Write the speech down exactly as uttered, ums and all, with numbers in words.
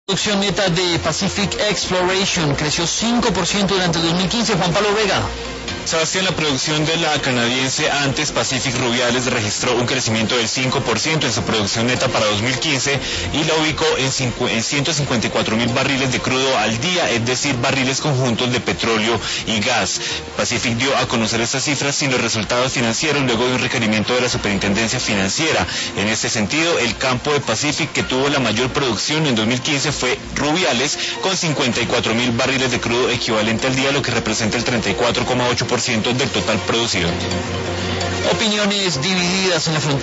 Producción neta de Pacific Exploration creció cinco por ciento durante el dos mil quince. Juan Pablo Vega. Sebastián, la producción de la canadiense Antes Pacific Rubiales registró un crecimiento del cinco por ciento en su producción neta para dos mil quince y la ubicó en, cinco, en ciento cincuenta y cuatro mil barriles de crudo al día, es decir, barriles conjuntos de petróleo y gas. Pacific dio a conocer estas cifras sin los resultados financieros luego de un requerimiento de la Superintendencia Financiera. En este sentido, el campo de Pacific que tuvo la mayor producción en dos mil quince fue Rubiales, con cincuenta y cuatro mil barriles de crudo equivalente al día, lo que representa el treinta y cuatro coma ocho por ciento del total producido. Opiniones divididas en la frontera.